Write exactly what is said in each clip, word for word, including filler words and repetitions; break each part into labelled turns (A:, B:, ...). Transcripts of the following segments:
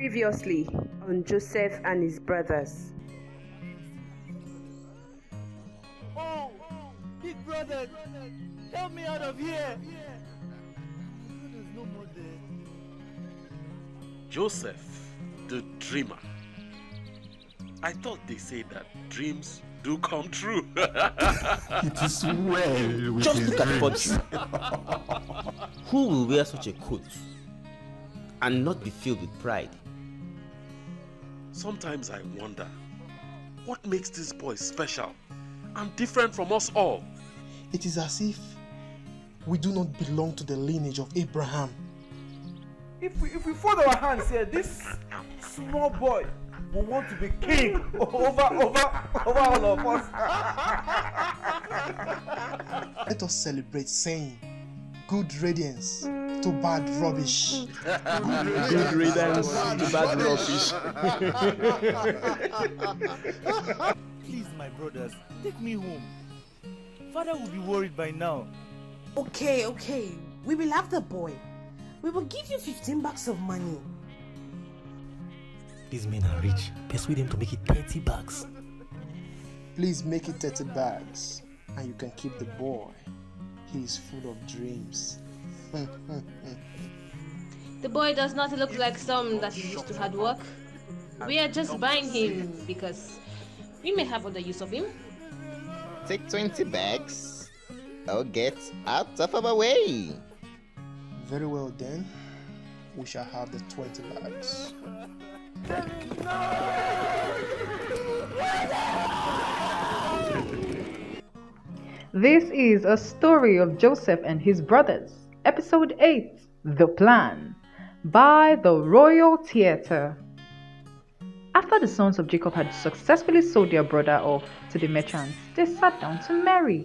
A: Previously on Joseph and his brothers.
B: Oh, big brother, help me out of here. There's no more there.
C: Joseph, the dreamer. I thought they say that dreams do come true.
D: It is well with
E: Just
D: his
E: look at
D: dreams.
E: Bobby. Who will wear such a coat and not be filled with pride?
C: Sometimes I wonder, what makes this boy special and different from us all?
F: It is as if we do not belong to the lineage of Abraham.
B: If we if we fold our hands here, this small boy will want to be king over over over all of us.
F: Let us celebrate saying good riddance to bad rubbish.
E: Good riddance to bad rubbish.
B: Please, my brothers, take me home. Father will be worried by now.
G: Okay, okay. We will have the boy. We will give you fifteen bucks of money.
H: These men are rich. Persuade them to make it thirty bucks.
F: Please make it thirty bags and you can keep the boy. He is full of dreams.
I: The boy does not look like some that is used to hard work. We are just buying him because we may have other use of him.
J: Take twenty bags or get out of our way.
F: Very well then. We shall have the twenty bags.
K: This is a story of Joseph and his brothers, episode eight, The Plan, by the Royal Theatre. After the sons of Jacob had successfully sold their brother off to the merchants, they sat down to marry.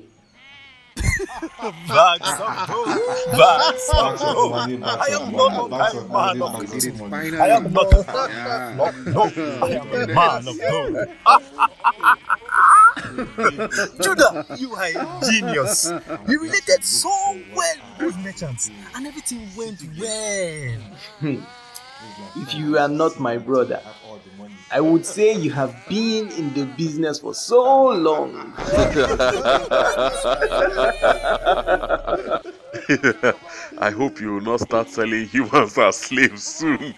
H: Bags of gold. Bags of gold. I am not a man of gold. I am not a no, no, I am a man of gold. Judah, you are a genius. You related so well with those merchants, and everything went well.
E: If you are not my brother, I would say you have been in the business for so long.
C: I hope you will not start selling humans as slaves soon.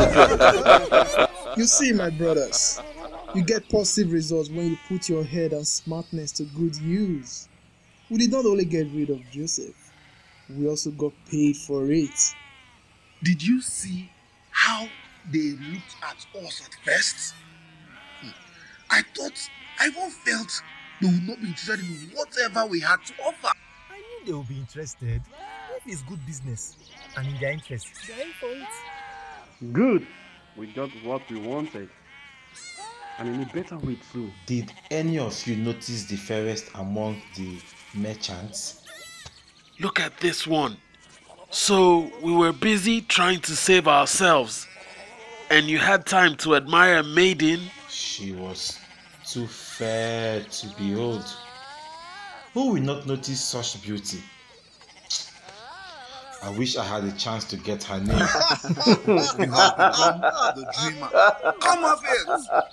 F: You see, my brothers, you get positive results when you put your head and smartness to good use. We did not only get rid of Joseph, we also got paid for it.
L: Did you see how they looked at us at first? Hmm. I thought, I even felt they would not be interested in whatever we had to offer.
H: I knew they would be interested. If it's good business and in their interest, they're in for it.
M: Good. We got what we wanted. And in a better way too.
D: Did any of you notice the fairest among the merchants?
C: Look at this one. So we were busy trying to save ourselves, and you had time to admire a maiden?
D: She was too fair to behold. Who will not notice such beauty? I wish I had a chance to get her name.
L: You have become the dreamer. Come off it!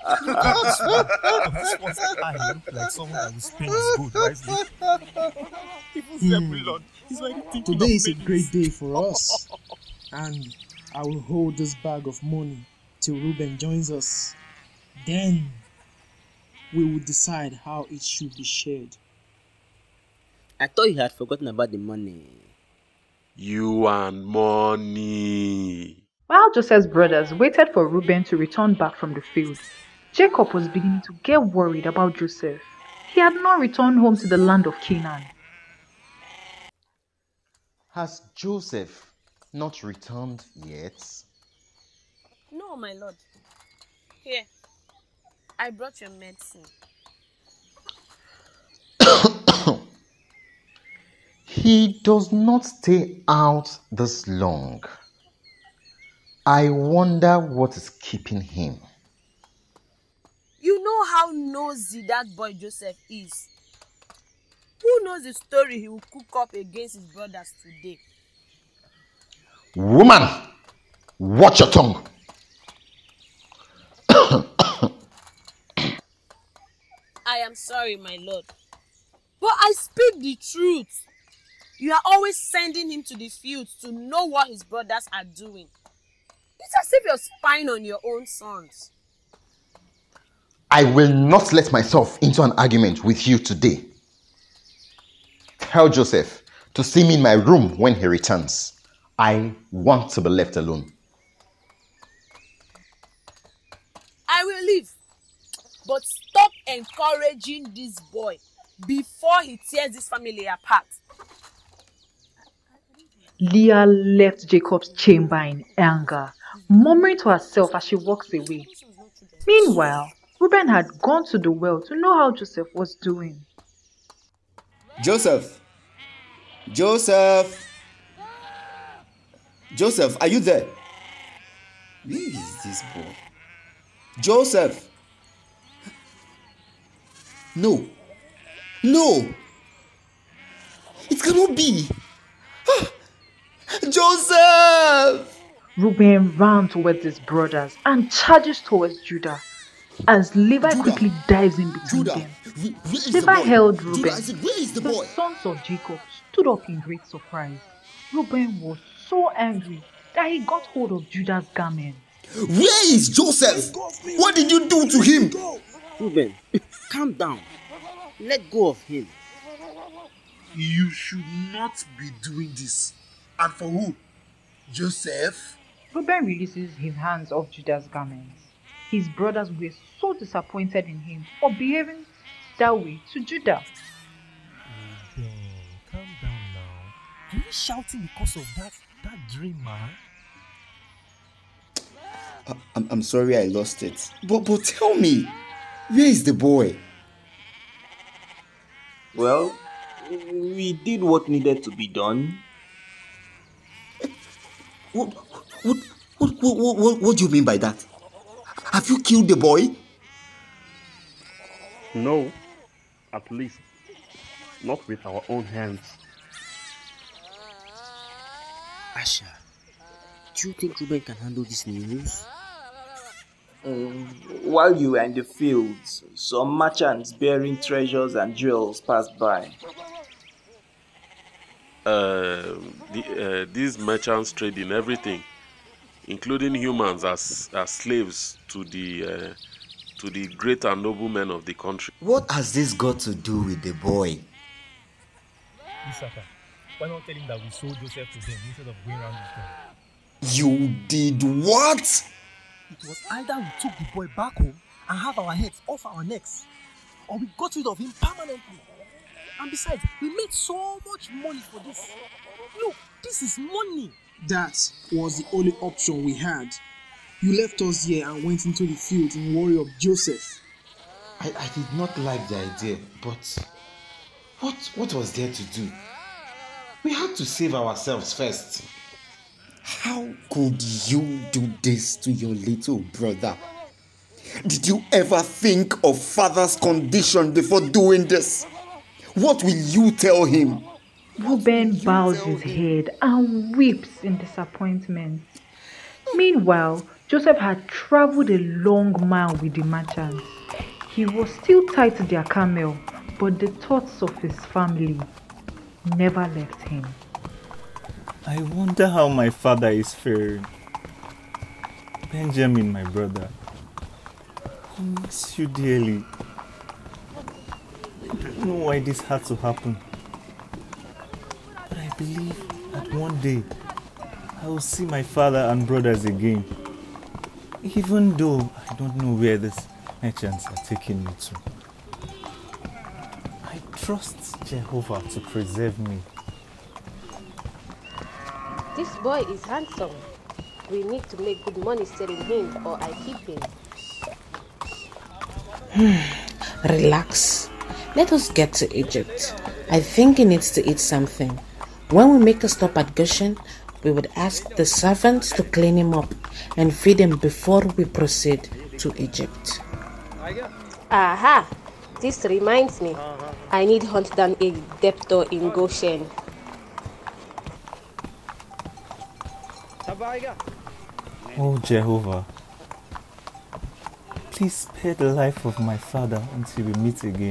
H: This one's eye look like someone that will spend his good wisely. Even Zebulon is already thinking
F: Today
H: of
F: is a
H: making
F: great day for us, and I will hold this bag of money till Reuben joins us. Then we will decide how it should be shared.
E: I thought you had forgotten about the money.
C: You and money.
K: While Joseph's brothers waited for Reuben to return back from the field, Jacob was beginning to get worried about Joseph. He had not returned home to the land of Canaan.
J: Has Joseph not returned yet?
G: No, my lord. Here, I brought your medicine.
J: He does not stay out this long. I wonder what is keeping him.
G: You know how nosy that boy Joseph is. Who knows the story he will cook up against his brothers today?
J: Woman, watch your tongue.
G: I am sorry, my lord. But I speak the truth. You are always sending him to the fields to know what his brothers are doing. It's as if you're spying on your own sons.
J: I will not let myself into an argument with you today. Tell Joseph to see me in my room when he returns. I want to be left alone.
G: I will leave. But stop encouraging this boy before he tears this family apart.
K: Leah left Jacob's chamber in anger, murmuring to herself as she walks away. Meanwhile, Reuben had gone to the well to know how Joseph was doing.
N: Joseph! Joseph! Joseph, are you there? Where is this boy? Joseph! No! No! It cannot be! Joseph!
K: Reuben ran towards his brothers and charges towards Judah as Levi Judah. quickly dives in between Judah. them. Levi held Reuben.
N: Judah, I said, where is the,
K: the
N: boy?
K: sons of Jacob stood up in great surprise. Reuben was so angry that he got hold of Judah's garment.
N: Where is Joseph? What did you do to him?
O: Reuben, calm down. Let go of him.
L: You should not be doing this. And for who? Joseph?
K: Reuben releases his hands off Judah's garments. His brothers were so disappointed in him for behaving that way to Judah.
P: Reuben, calm down now. Are you shouting because of that, that dream, man?
N: I, I'm, I'm sorry I lost it. But, but tell me, where is the boy?
E: Well, we did what needed to be done.
N: What, what, what, what, what, what do you mean by that? Have you killed the boy?
M: No, at least not with our own hands.
O: Asha, do you think Reuben can handle this news?
E: Um, while you were in the fields, some merchants bearing treasures and jewels passed by.
C: Uh, the, uh, these merchants trade in everything, including humans as, as slaves to the uh, to the great and noble men of the country.
N: What has this got to do with the boy?
P: Isaka, why not tell him that we sold Joseph to them instead of going around with them?
N: You did what?
P: It was either we took the boy back home and have our heads off our necks, or we got rid of him permanently. And besides, we made so much money for this. Look, this is money.
F: That was the only option we had. You left us here and went into the field in worry of Joseph.
D: I, I did not like the idea, but what, what was there to do? We had to save ourselves first.
N: How could you do this to your little brother? Did you ever think of father's condition before doing this? What will you tell him?
K: Reuben bows his head and weeps in disappointment. Meanwhile, Joseph had traveled a long mile with the merchants. He was still tied to their camel, but the thoughts of his family never left him.
Q: I wonder how my father is faring. Benjamin, my brother, I miss you dearly. I don't know why this had to happen, but I believe that one day I will see my father and brothers again, even though I don't know where these merchants are taking me to. I trust Jehovah to preserve me.
I: This boy is handsome. We need to make good money selling him, or I keep him.
R: Relax. Let us get to Egypt. I think he needs to eat something. When we make a stop at Goshen, we would ask the servants to clean him up and feed him before we proceed to Egypt.
I: Aha! This reminds me. I need to hunt down a debtor in Goshen.
Q: Oh Jehovah, Please spare the life of my father until we meet again.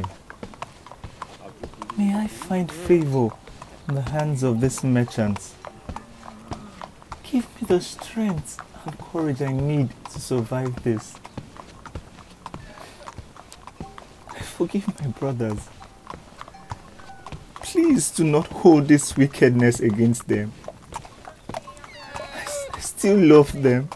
Q: May I find favor in the hands of these merchants. Give me the strength and courage I need to survive this. I forgive my brothers. Please do not hold this wickedness against them. I, I still love them.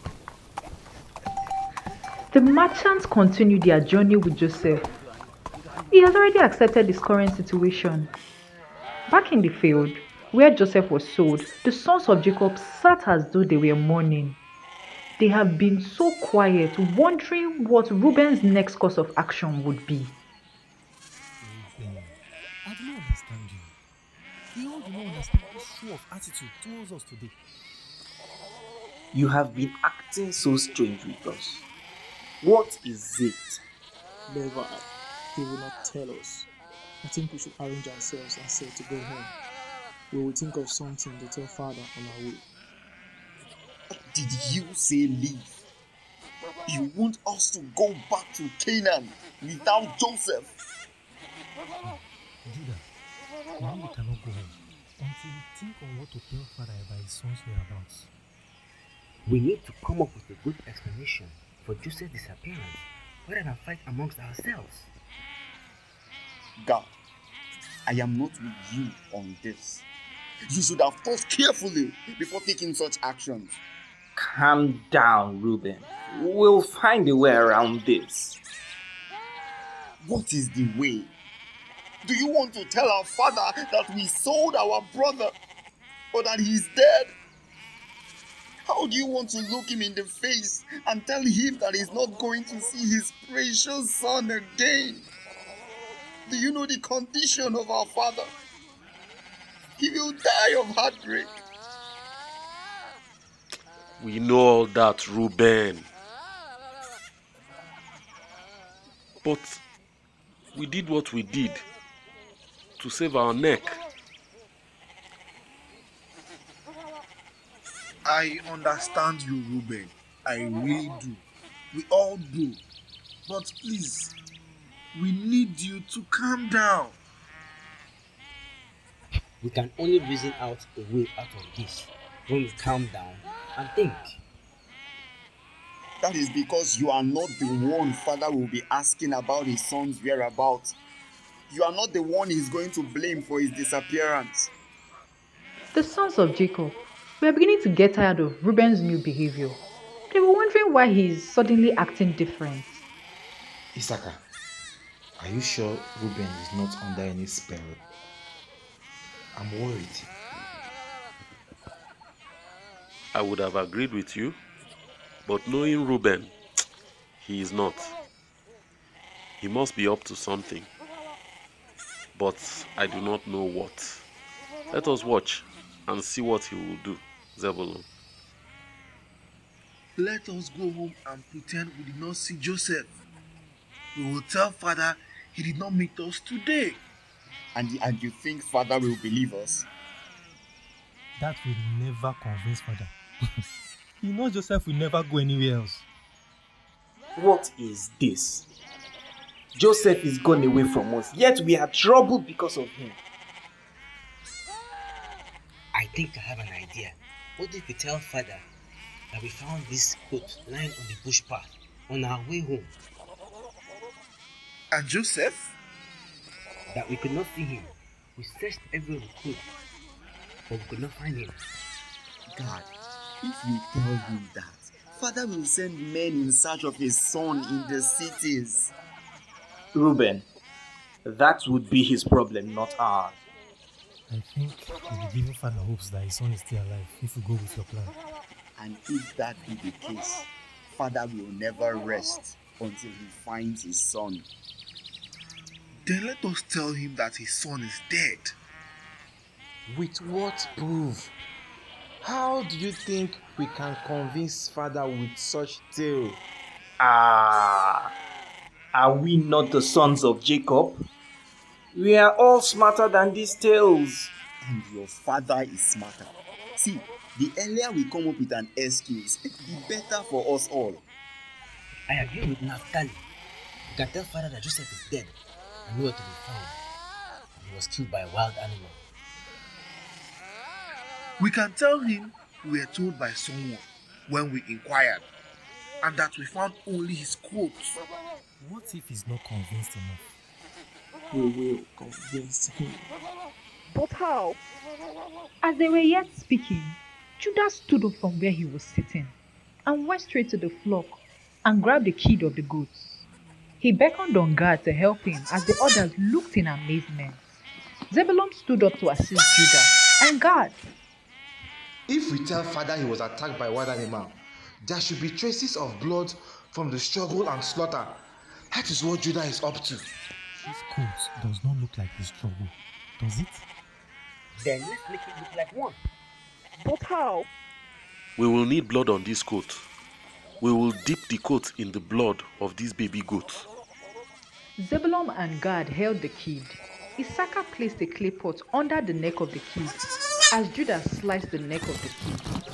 K: The merchants continue their journey with Joseph. He has already accepted his current situation. Back in the field, where Joseph was sold, the sons of Jacob sat as though they were mourning. They have been so quiet, wondering what Reuben's next course of action would be.
P: I do not understand you. You all do not understand this show of attitude towards us today.
E: You have been acting so strange with us. What is it?
F: Never. He will not tell us. I think we should arrange ourselves and say to go home. We will think of something to tell father on our way.
N: Did you say leave? You want us to go back to Canaan without Joseph?
P: Judah, now we cannot go home until we think on what to tell father about his son's whereabouts.
O: We need to come up with a good explanation for Joseph's disappearance rather than fight amongst ourselves.
N: God, I am not with you on this. You should have thought carefully before taking such actions.
E: Calm down, Reuben. We'll find a way around this.
N: What is the way? Do you want to tell our father that we sold our brother or that he is dead? How do you want to look him in the face and tell him that he's not going to see his precious son again? Do you know the condition of our father? He will die of heartbreak.
C: We know all that, Reuben. But we did what we did to save our neck.
L: I understand you, Reuben. I really do. We all do. But please, we need you to calm down.
O: We can only reason out a way out of this when we calm down and think.
N: That is because you are not the one father will be asking about his son's whereabouts. You are not the one he's going to blame for his disappearance.
K: The sons of Jacob were beginning to get tired of Reuben's new behavior. They were wondering why he is suddenly acting different.
D: Isaka, are you sure Reuben is not under any spell? I'm worried.
C: I would have agreed with you, but knowing Reuben, he is not. He must be up to something, but I do not know what. Let us watch and see what he will do, Zebulun.
L: Let us go home and pretend we did not see Joseph. We will tell father he did not meet us today.
N: And, and you think father will believe us?
P: That will never convince father. You know Joseph will never go anywhere else.
E: What is this? Joseph is gone away from us, yet we are troubled because of him.
O: I think I have an idea. What if we tell father that we found this coat lying on the bush path on our way home?
L: And Joseph?
O: That we could not see him. We searched everywhere we could, but we could not find him.
N: God, if you tell him that, father will send men in search of his son in the cities.
E: Reuben, that would be his problem, not ours.
P: I think you'll be giving father hopes that his son is still alive if we go with your plan.
N: And if that be the case, father will never rest until he finds his son.
L: Then let us tell him that his son is dead.
D: With what proof? How do you think we can convince father with such tale?
E: Ah, are we not the sons of Jacob? We are all smarter than these tales.
N: And your father is smarter. See, the earlier we come up with an excuse, the better for us all.
O: I agree with Naphtali. You can tell Father that Joseph is dead and nowhere to be found. He was killed by a wild animal.
L: We can tell him we were told by someone when we inquired, and that we found only his quotes.
P: What if he's not convinced enough?
F: We will convince him.
K: But how? As they were yet speaking, Judah stood up from where he was sitting and went straight to the flock and grabbed the kid of the goats. He beckoned on Gad to help him as the others looked in amazement. Zebulun stood up to assist Judah and Gad.
D: If we tell Father he was attacked by a wild animal, there should be traces of blood from the struggle and slaughter. That is what Judah is up to.
P: His coat does not look like his struggle, does it?
O: Then let's make it look like one.
K: But how?
C: We will need blood on this coat. We will dip the coat in the blood of these baby goats.
K: Zebulun and Gad held the kid. Issachar placed a clay pot under the neck of the kid as Judah sliced the neck of the kid.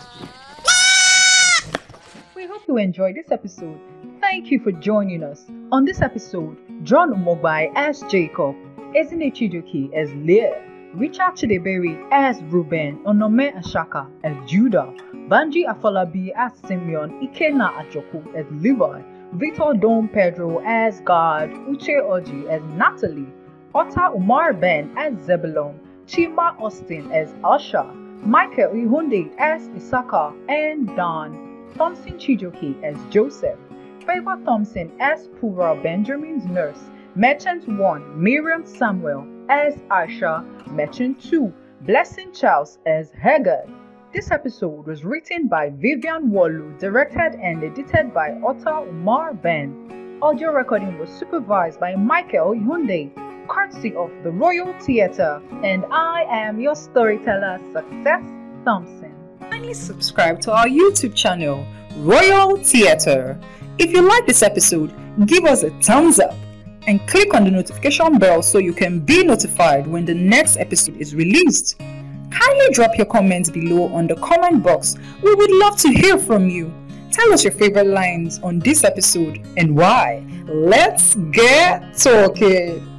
K: We hope you enjoyed this episode. Thank you for joining us. On this episode, John Umogbai as Jacob, Ezine Chijoke as Leah, Richard Chidebere as Reuben, Onome Ashaka as Judah, Banji Afolabi as Simeon, Ikenna Ajoku as Levi, Victor Dom Pedro as Gad, Uche Oji as Natalie, Otta Umar Ben as Zebulun, Chima Austin as Asha, Michael Ihunde as Issachar, and Don Thompson Chijoke as Joseph, Favor Thompson as Pura, Benjamin's nurse, Merchant one, Miriam Samuel as Aisha, Merchant two, Blessing Charles as Hagar. This episode was written by Vivian Wallu, directed and edited by Otta Umar Ben. Audio recording was supervised by Michael Ihunde, courtesy of the Royal Theatre, and I am your storyteller, Success Thompson. Kindly subscribe to our YouTube channel, Royal Theatre. If you like this episode, give us a thumbs up and click on the notification bell so you can be notified when the next episode is released. Kindly drop your comments below on the comment box. We would love to hear from you. Tell us your favorite lines on this episode and why. Let's get talking.